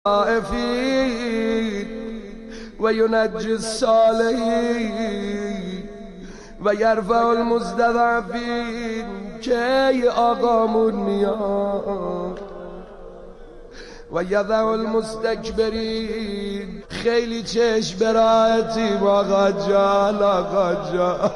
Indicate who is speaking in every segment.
Speaker 1: الخائفين وينجي الصالحين ويرفع المستضعفين کی آقامون میاد ويضع المستكبرين خیلی چشم برایتیم آقا جان آقا جان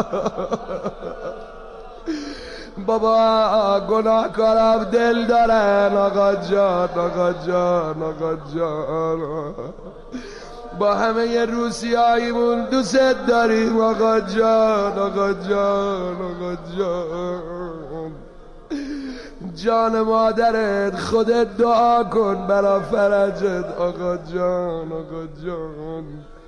Speaker 1: بابا گناه کارم دل دارن آقا جان آقا جان آقا جان با همه روسیاییمون دوست داریم آقا جان آقا جان آقا جان جان مادرت خودت دعا کن برا فرجت آقا جان آقا جان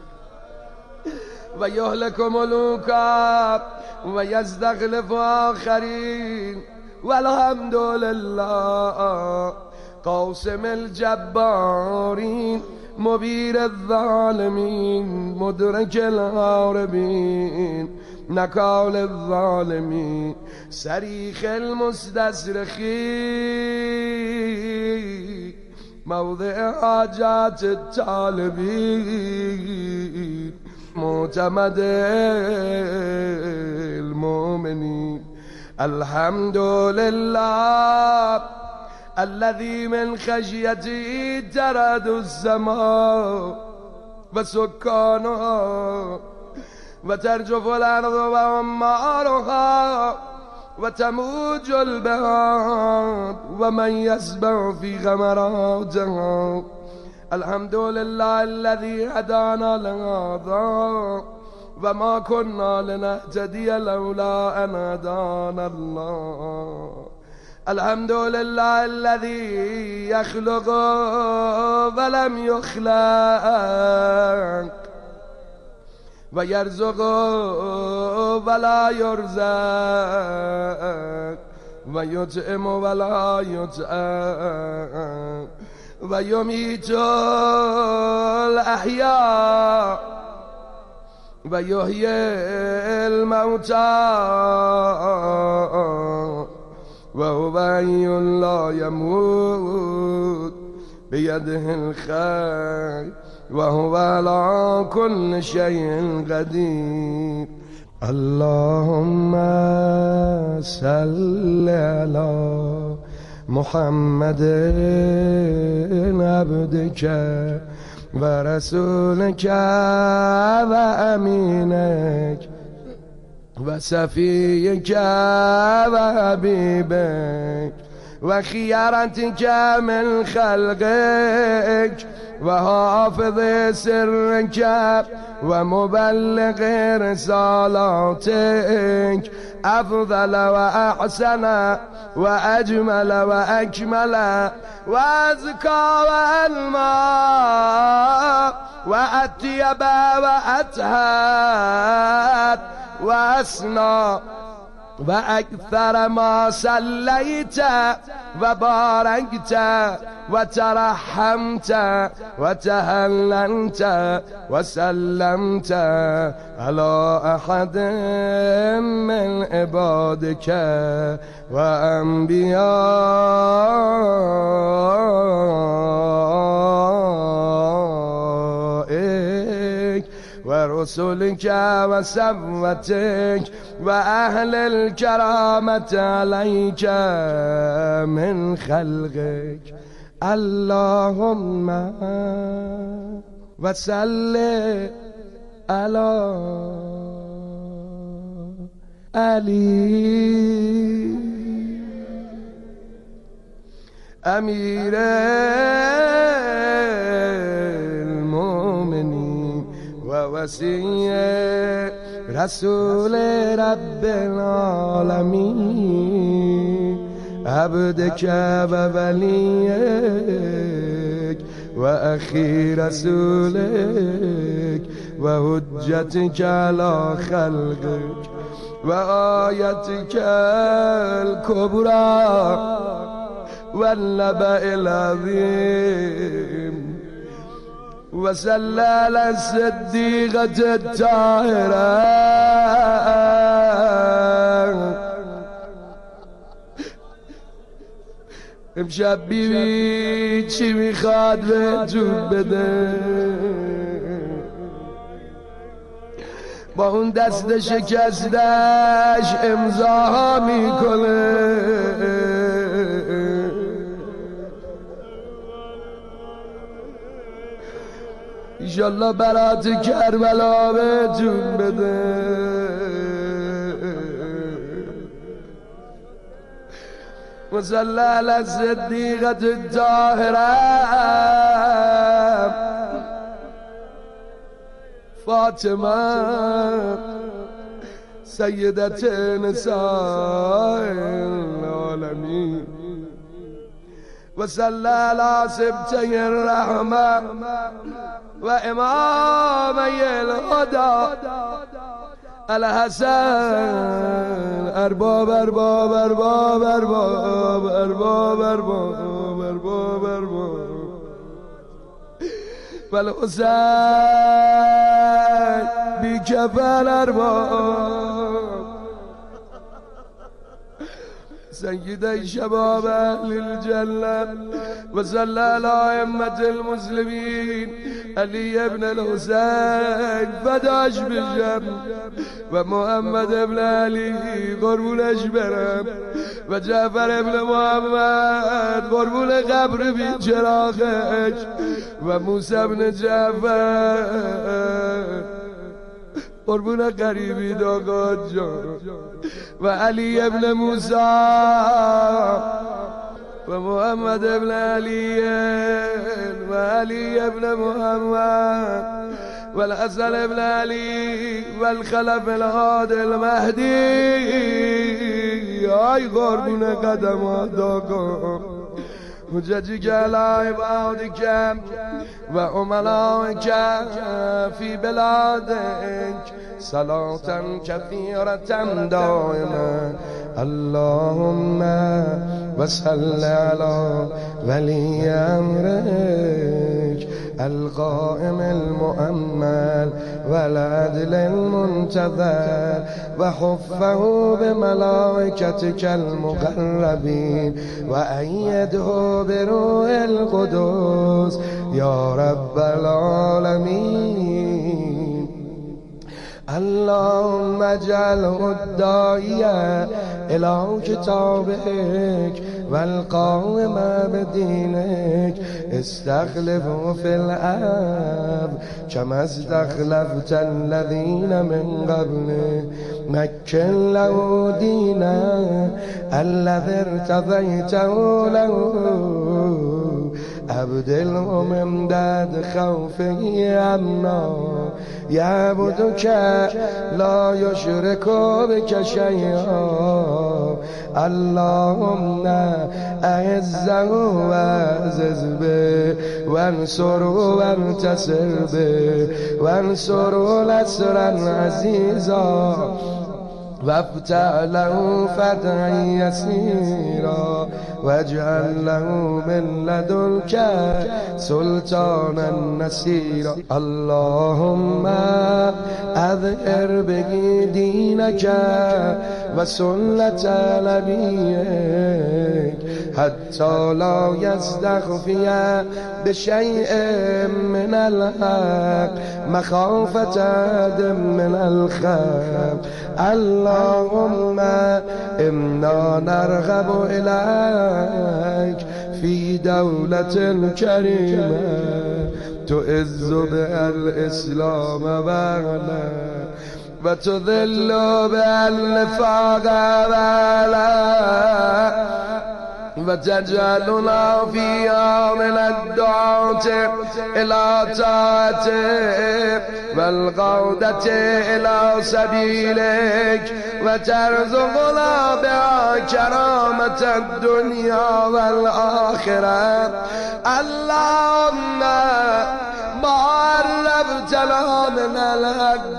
Speaker 1: و یهلک ملوکا و یستخلف آخرین والحمد لله قاسم الجبارین مبیر الظالمین مدرک الهاربین نکال الظالمین صریخ المستصرخین موضع حاجات الطالبین معتمد المؤمنين الحمد لله الذي من خشيته ترد السماء وسكانها وترجف الأرض وعمارها وتموج البحار ومن يسبح في غمراتها الحمد لله الذي هدانا لهذا وما كنا لنهتدي لولا أن هدانا الله الحمد لله الذي يخلق ولم يخلق ويرزق ولا يرزق ويطعم ولا يطعم ويميت الأحياء ويحيي الموتى وهو حي لا يموت بيده الخير وهو على كل شيء قدير اللهم صل على محمد عبدك ورسولك وأمينك وصفيك وحبيبك وخيرتك من خلقك وحافظ سرك ومبلغ رسالاتك أفضل وأحسن وأجمل وأكمل وأزكى وأنمى وأطيب وأطهر وأسنى وأكثر ما صليت وباركت وترحمت وتهللت وسلمت على أحد من عبادك وأنبيائك ورسلك وسوتك وأهل الكرامة عليك من خلقك اللهم وصل على علي أمير المؤمنين ووصي رسول رب العالمين عبدك ووليك وأخي رسولك وحجتك على خلقك وآيتك الكبرى والنبأ العظيم وصلى على الصديقة الطاهرة امشب بیبی چی میخواد بهتون بده؟ با اون دست شکستش امضا میکنه. ایشالله برات کربلا بهتون بده. وصلی علی الصدیقة الطاهرة فاطمه سیدت نساء العالمین. وصلی علی سبطی الرحمة و امامی الهدى الحسن ارباب ارباب ارباب ارباب ارباب ارباب ارباب ارباب والحسین بیکفل ارباب سيد شباب أهل الجنة. وصلى على أئمة المسلمين علي بن الحسين فداش بالجنة ومحمد بن علي قربون أجبرم وجعفر بن محمد قربون قبر بچراغش وموسى بن جعفر قربون قریبی داغات جان و علی ابن موسی و محمد ابن علی و علی ابن محمد و الحسن ابن علی و الخلف الهادی المهدی. آی قربون قدمات داغات حججك على عبادك وأملائك في بلادك صلاة كثيرة دائما. اللهم وصل على ولي أمرك القائم المؤمل والعدل المنتظر وحفه بملائكتك المقربين وأيده بروح القدس يا رب العالمين. اللهم اجعله الداعية إلى كتابك والقائم بدينك استخلفه في الأرض كما استخلفت الذين من قبله. مكن له دينا الذي ارتضيته له أبدله من بعد خوفه عنا يعبدك لا يشرك بك شيئا. اللهم أعزه وأعزز به وانصره وانتصر به وانصره نصرا عزيزا وافتح له فتحا يسيرا واجعل له من لدنك سلطانا نصيرا. اللهم أظهر به دينك وسنة نبيك حتى لا يستخفي بشيء من الحق مخافة من الخلق. اللهم إنا نرغب إليك في دولة كريمة تعز بها الإسلام وأهله وتذل بها النفاق وأهله وتجعلنا فيها من الدعاة إلى طاعتك والقودة إلى سبيلك وترزقنا بها كرامة الدنيا والآخرة. اللهم ما عرفتنا من الحق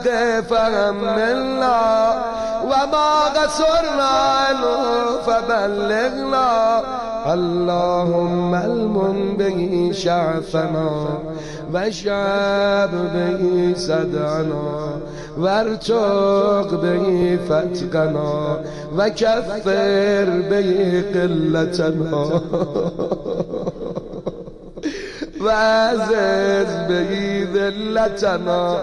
Speaker 1: فهمنا وما قصرنا عنه فبلغنا. اللهم المن به شعفنا وشعب به صدعنا وارتق به فتقنا وكفر به قلتنا وعزز به ذلتنا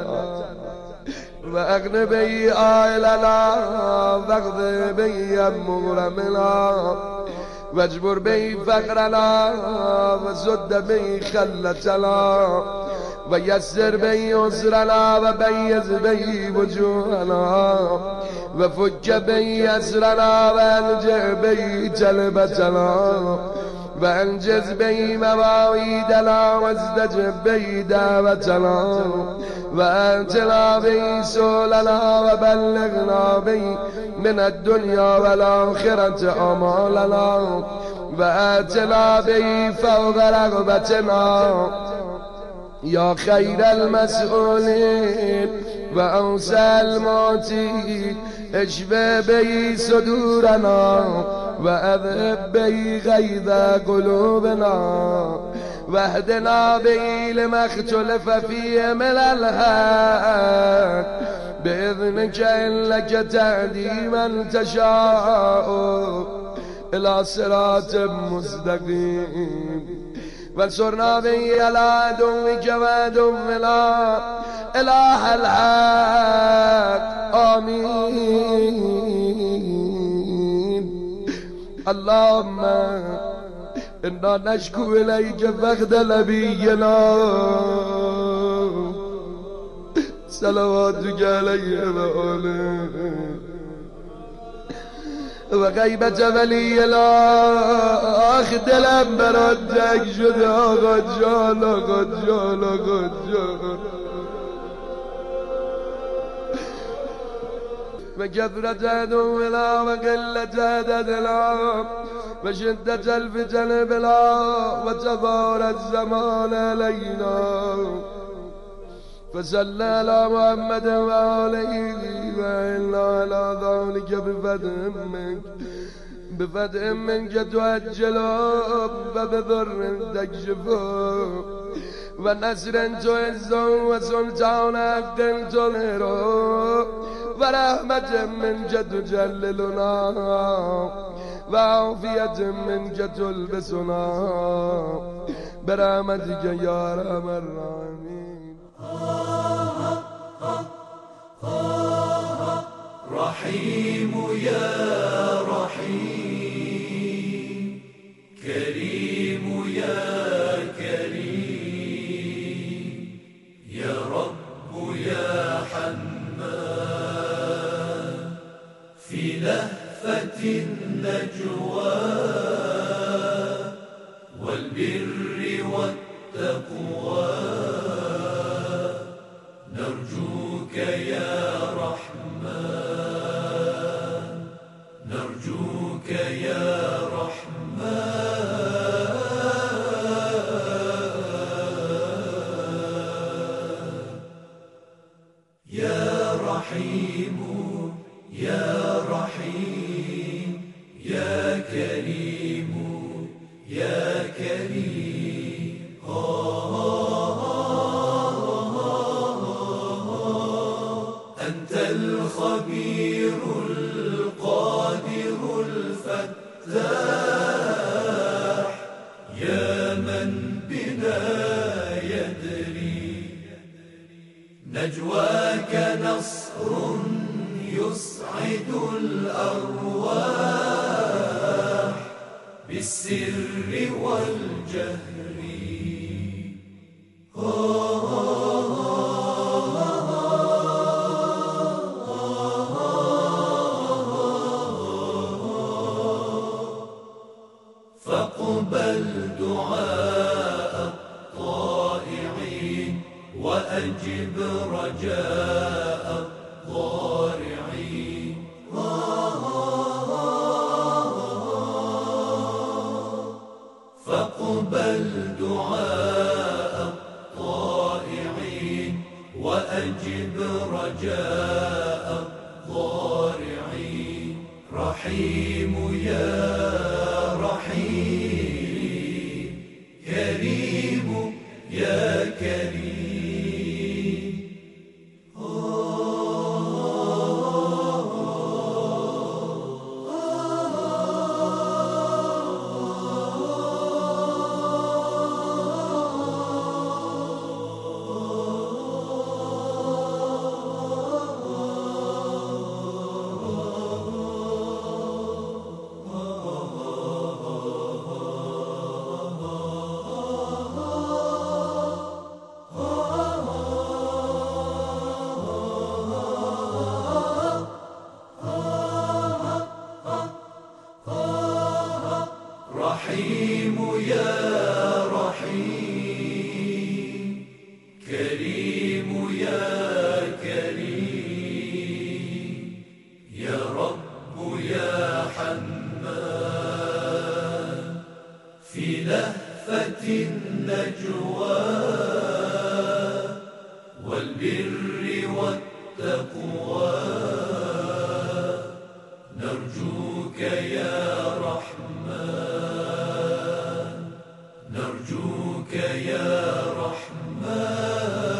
Speaker 1: واغن به عائلنا واغض به مغرمنا واجبر به فقرنا وزد به خلتنا ويسر به يسرنا وبيز به وجوهنا وفك به أسرنا وانجع به جلبتنا وانجز به مواعيدنا وازدجب به دعوتنا وانتنا به سولنا وبلغنا به من الدنيا والآخرة أمالنا وآتنا به فوق رغبتنا يا خير المسؤولين وأوسع المعطين اشف به صدورنا وأذهب به غيظ قلوبنا واهدنا به لما اختلف فيه من الحق بإذنك إنك تهدي من تشاء إلى صراط مستقيم وانصرنا به على عدوك وعدونا إله الحق آمين. اللهم إنا نشكو إليك فقد نبينا صلواتك عليه وآله وغیبت ولی الله دلم برات تنگ شده آقا جان آقا جان آقا جان و کثرت عدونا و قلت عددنا و شدت الفتن بلا و تبار الزمان علينا فصلى على محمد وآله وإنا على ذلك بفتح منك تؤجل وبضر تكشف ونصر تعز وسلطان حق تظهر ورحمة منك تجللنا وعافية منك تلبسنا برحمتك يا أرحم الراحمين.
Speaker 2: رحيم يا رحيم كريم يا كريم يا رب يا حنان في لهفة النجوى والبر والتقوى نرجوك يا رحمن نرجوك يا رحمن يا رحيم يا رحيم يا كريم يا كريم أنت الخبير القادر الفتاح يا من بنا يدري نجواك نصر يسعد الأرواح بالسر والجهر فاقبل دعاء الطائعين وأجب رجاء الضارعين فاقبل دعاء الطائعين وأجب رجاء الضارعين. رحيم يا رحيم يا كريم. رحيم يا رحيم، كريم يا كريم، يا رب يا حنان، في لهفة النجوى والبر والتقوى نرجوك يا رحمن، نرجوك يا رحمن.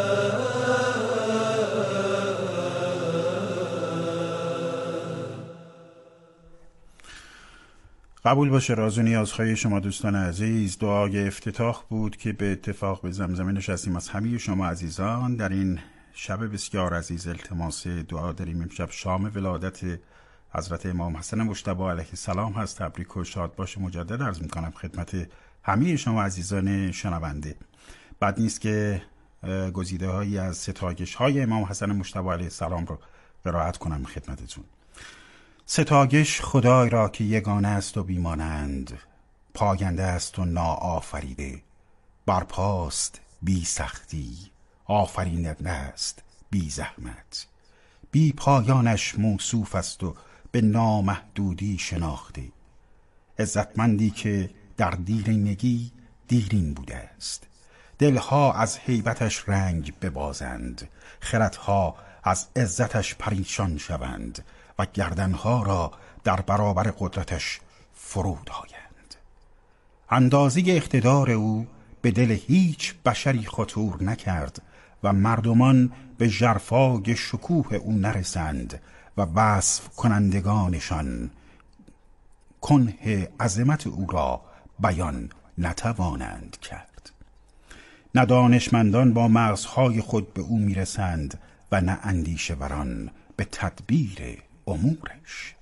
Speaker 3: قبول باشه راز و نیازهای شما دوستان عزیز. دعای افتتاح بود که به اتفاق به زمزمه نشستیم از همه شما عزیزان در این شب بسیار عزیز. التماس دعا داریم. امشب شام ولادت حضرت امام حسن مجتبی علیه السلام هست. تبریک و شاد باشه مجدد عرض میکنم خدمت همه شما عزیزان شنونده. بد نیست که گزیده هایی از ستایش های امام حسن مجتبی علیه السلام رو قرائت کنم خدمتتون. ستایش خدای را که یگانه است و بیمانند، پاینده است و ناآفریده، برپاست بی سختی، آفریننده است بی زحمت، بی پایانش موصوف است و به نامحدودی شناخته، عزتمندی که در دیرینگی دیرین بوده است، دلها از هیبتش رنگ ببازند، خردها از عزتش پریشان شوند و گردنها را در برابر قدرتش فرود آیند. اندازه اقتدار او به دل هیچ بشری خطور نکرد و مردمان به ژرفای شکوه او نرسند و وصف کنندگانشان کنه عظمت او را بیان نتوانند کرد. نه دانشمندان با مغزهای خود به او میرسند و نه اندیشه وران به تدبیر امورش.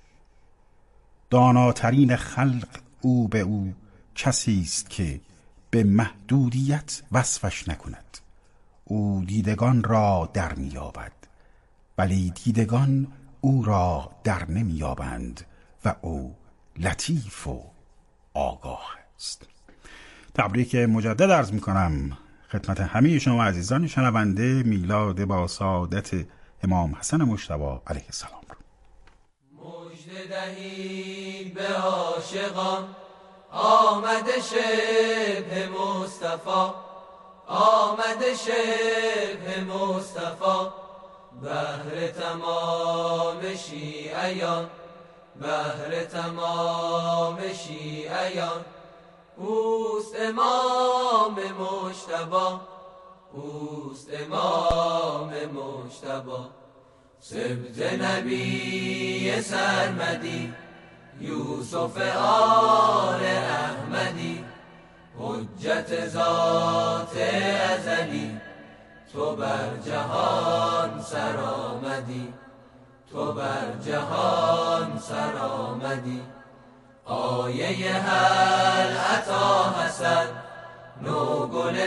Speaker 3: داناترین خلق او به او کسی است که به محدودیت وصفش نکند. او دیدگان را در میابد ولی دیدگان او را در نمیابند و او لطیف و آگاه است. تبریک مجدد عرض میکنم خدمت همه شما عزیزان شنونده میلاد با سعادت امام حسن مجتبی علیه السلام رو.
Speaker 2: مژده دهید به عاشقان، آمده شبه مصطفی، آمده شبه مصطفی، بهر تمام شیعیان، بهر تمام شیعیان، اوست امام مجتبی، اوست امام مجتبی، سبط نبی سرمدی، یوسف آل احمدی، حجت ذات ازلی، تو بر جهان سر آمدی، تو بر جهان سر آمدی. آیه هل عطا حسن، نوگل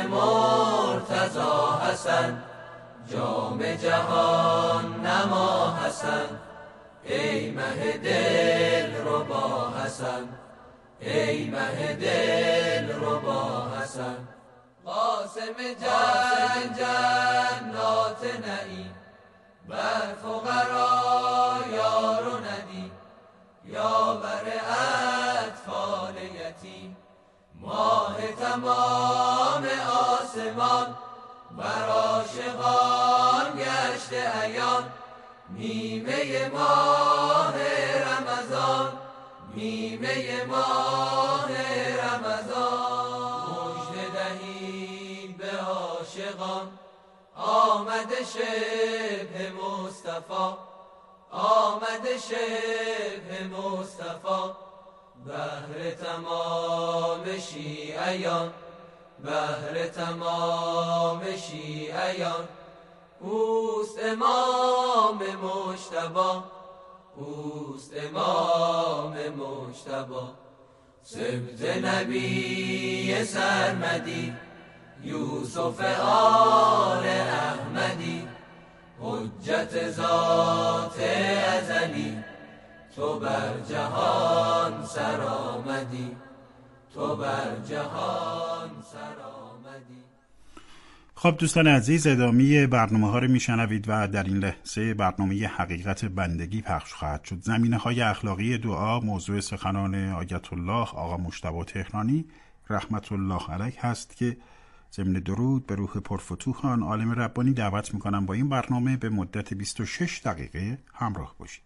Speaker 2: مرتضی حسن، جام جهان نما حسن، ای مه دل ربا حسن، ای مه دل ربا حسن. قاسم جنات نعیم، بر فقرا یار و ندیم، یاور اطفال یتیم، ماه تمام آسمان، بر عاشقان گشته عیان، نیمه ماه رمضان، نیمه ماه رمضان. مژده دهید به عاشقان آمده شبه مصطفی آمده شبه مصطفی بهر تمام شیعیان بهر تمام شیعیان اوست امام مجتبی اوست امام مجتبی سبط نبی سرمدی یوسف آل احمدی حجت ذات ازلی تو بر جهان سر آمدی تو بر جهان سر آمدی.
Speaker 3: خب دوستان عزیز، ادامه برنامه ها رو میشنوید و در این لحظه برنامه حقیقت بندگی پخش خواهد شد. زمینه های اخلاقی دعا موضوع سخنان آیت الله آقا مجتبی تهرانی رحمت الله علیه هست که ضمن درود به روح پرفتوح آن عالم ربانی دعوت میکنم با این برنامه به مدت 26 دقیقه همراه باشید.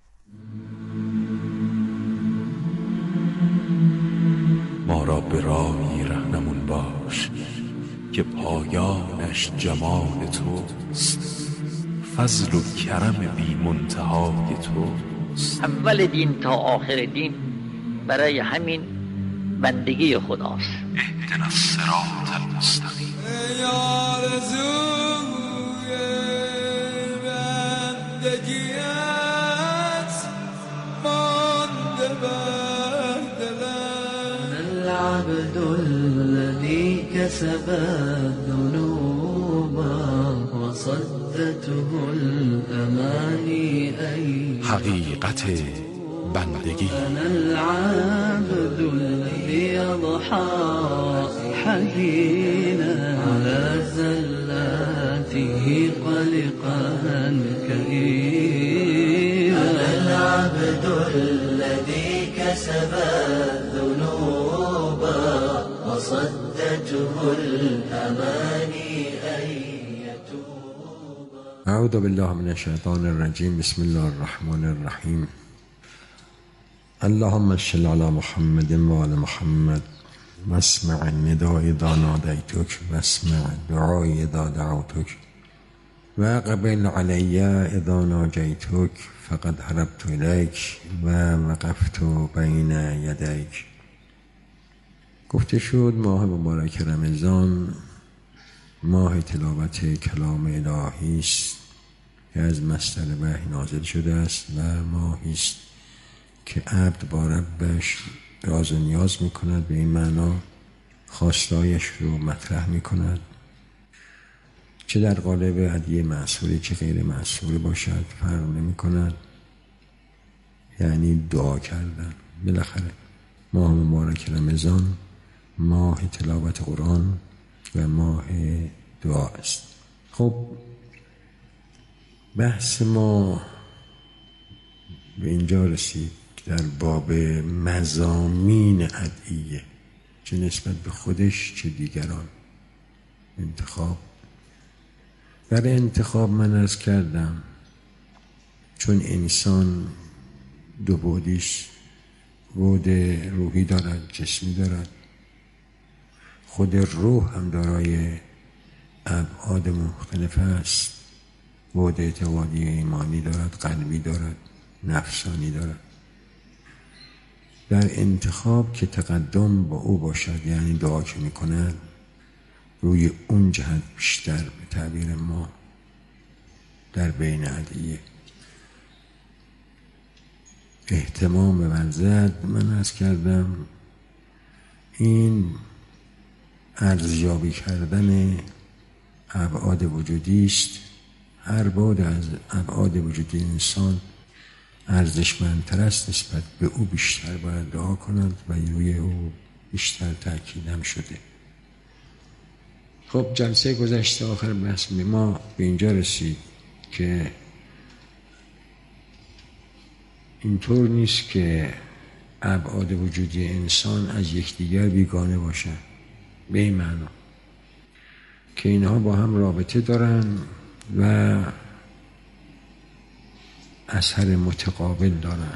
Speaker 4: ما را به راهی رهنمون باش که پایانش جمال توست، فضل و کرم بی منتهای توست.
Speaker 5: اول دین تا آخر دین برای همین بندگی خداست.
Speaker 4: اهدنا الصراط المستقیم.
Speaker 2: ای آرزوی بندگیت مانده بر دلم، العبد الذی کسب الذنوب وصدته الامانی.
Speaker 4: حقیقت بندگی.
Speaker 2: انا العبد الذي اضحى حزينا على زلاته قلقا كئيبا. انا العبد الذي كسب الذنوب وصدته الاماني ان يتوب.
Speaker 6: اعوذ بالله من الشیطان الرجیم. بسم الله الرحمن الرحیم. اللهم صل علی محمد و آل محمد واسمع النداء اذا نادیتک واسمع دعای اذا دعوتک وقبل علی اذا ناجیتک فقد هربت الیک و وقفت بین یدیک. گفته شد ماه مبارک رمضان ماه تلاوت کلام الهی است که از مصدر وحی نازل شده است و ماهی است که عبد با ربش راز و نیاز می کند، به این معنا خواستایش رو مطرح می کند، چه در قالب هدیه معصوری چه غیر معصوری باشد فرق نمی کند، یعنی دعا کردن. بالاخره ماه مبارک رمضان ماه تلاوت قرآن و ماه دعا است. خب بحث ما به اینجا رسید در باب مضامین ادعیه، چه نسبت به خودش چه دیگران. انتخاب. در انتخاب من عرض کردم چون انسان دو بعدیش، بعد روحی دارد جسمی دارد، خود روح هم دارای ابعاد مختلف است. بعد اعتقادی ایمانی دارد، قلبی دارد، نفسانی دارد. در انتخاب که تقدم با او باشد، یعنی دعا که می کند روی اون جهت بیشتر به تعبیر ما در بین ادعیه اهتمام به ورزد. من عرض کردم این ارزیابی کردن ابعاد وجودی است. هر بعد از ابعاد وجودی انسان ارزشمندتر است، نسبت به او بیشتر باید دعا کنند و روی او بیشتر تأکیدم شده. خب جلسه گذشته آخر بحث ما به اینجا رسید که اینطور نیست که ابعاد وجودی انسان از یکدیگر بیگانه باشند، به این معنا که اینها با هم رابطه دارن و اثر متقابل دارن.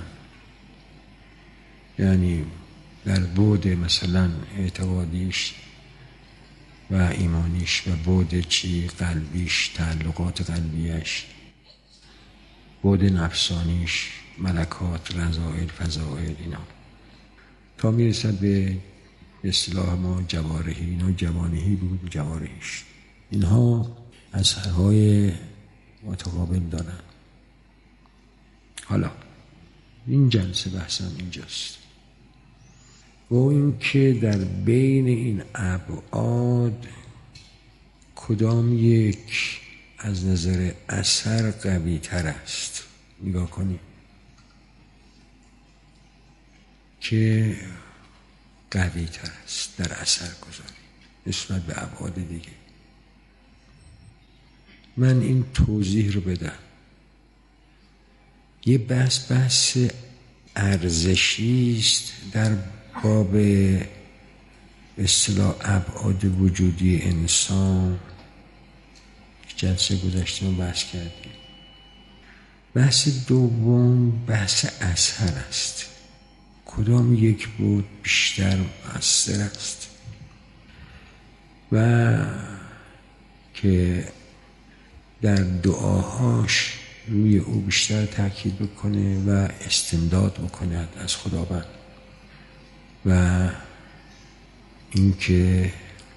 Speaker 6: یعنی در بعد مثلا اعتقادیش و ایمانیش و بعد چی قلبیش، تعلقات قلبیش، بعد نفسانیش، ملکات، رذائل، فضائل، اینا تا میرسد به اصطلاح ما جوارحی. اینا جوانحی بود، جوارحیش. اینها اثرهای متقابل دارن. حالا این جلسه بحثم اینجاست، و این که در بین این ابعاد کدام یک از نظر اثر قوی تر است. نگاه کنید که قوی تر است در اثر گذاری نسبت به ابعاد دیگه. من این توضیح رو بدم. یه بحث ارزشی است در باب اصطلاح ابعاد وجودی انسان. جلسه گذشته رو بحث کردیم. بحث دوم بحث اثر است. کدام یک بود بیشتر مؤثر است و که در دعاهاش روی او بیشتر تاکید بکنه و استمداد بکند از خداوند، و اینکه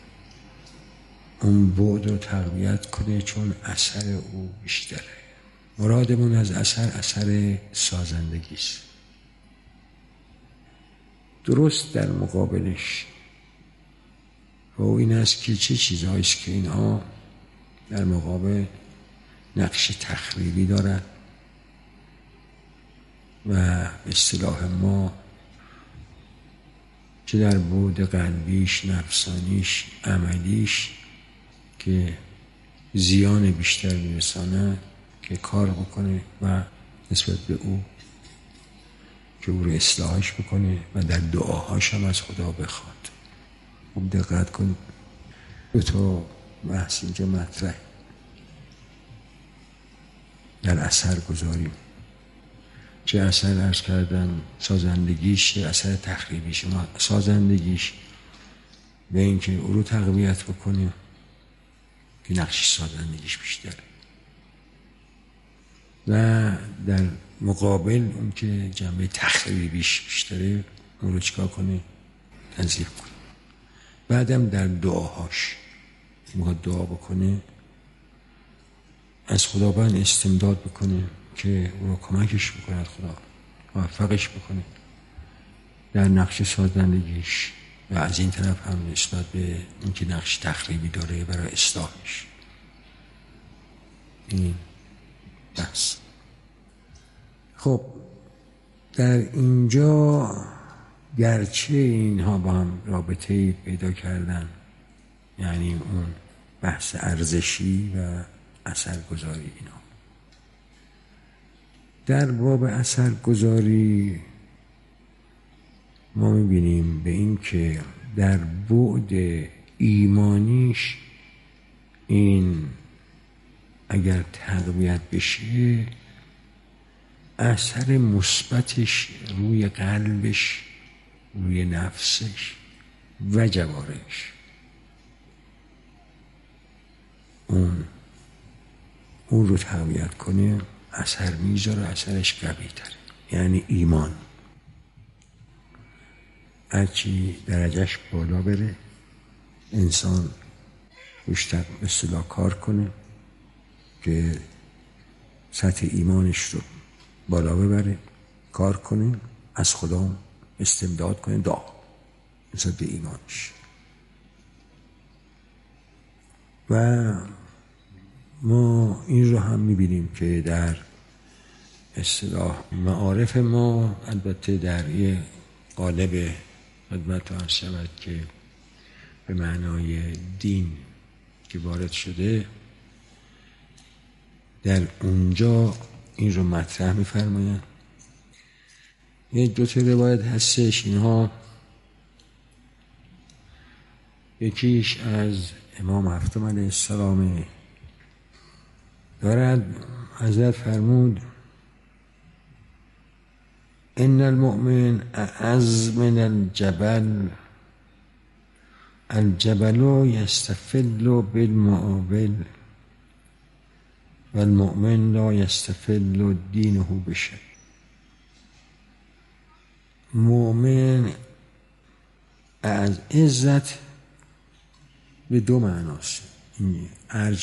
Speaker 6: اون بعد رو تقویت کنه چون اثر او بیشتره. مرادمون از اثر سازندگی است. درست در مقابلش و این است که چه چیزهایی است که اینها در مقابل نقش تخریبی دارد و به اصطلاح ما چه در بعد قلبیش، نفسانیش، عملیش که زیان بیشتر میرساند که کار بکنه و نسبت به او که او رو اصلاحش بکنه و در دعاهاش هم از خدا بخواد. خوب دقت کنید. دو تا بحث اینجا مطرح در اثر گذاریم. چه اثر عرض کردم سازندگیش، چه اثر تخریبیش. ما سازندگیش به این که او رو تقویت بکنیم که نقش سازندگیش بیشتره، و در مقابل اون که جنبه تخریبیش بیشتره اون رو چکار کنه؟ تنظیف کنه. بعدم در دعاهاش میخواد دعا بکنه از خداوند استمداد بکنه که او رو کمکش بکنه، خدا موفقش بکنه در نقش سازندگیش، و از این طرف هم نسبت به این که نقش تخریبی داره برای اصلاحش. این بس. خب در اینجا گرچه اینها با هم رابطه پیدا کردن، یعنی اون بحث ارزشی و اثرگذاری، اینا در باب اثرگذاری ما میبینیم به این که در بعد ایمانیش این اگر تقویت بشه اثر مثبتش روی قلبش، روی نفسش و جوارحش اون رو تقویت کنه، اثر میذاره، اثرش قوی تره. یعنی ایمان هرچی درجهش بالا بره انسان بیشتر به اصطلاح کار کنه که سطح ایمانش رو بالا ببره، کار کنه، از خدا استمداد کنه، دعا نسبت به ایمانش. و ما این رو هم میبینیم که در اصطلاح معارف ما، البته در یه قالب خدمت عرض شود که به معنای دین که وارد شده، در اونجا این رو مطرح می‌فرمایند. یه دو تا روایت هستش، اینها یکیش از امام هفتم علیه السلام دارد. حضرت فرمود ان المؤمن اعز من الجبل الجبل یستفل بالمعابل و المؤمن لا یستفل دینه بشه. مؤمن از عزت به دو معناست.